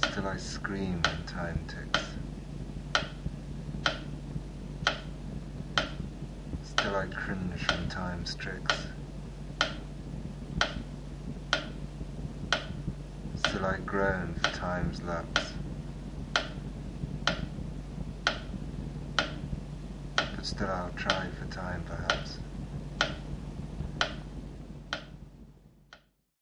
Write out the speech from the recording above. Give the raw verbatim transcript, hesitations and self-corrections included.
Still I scream when time ticks. Still I cringe when time strikes. Still I groan for time's lapse. But still I'll try for time perhaps.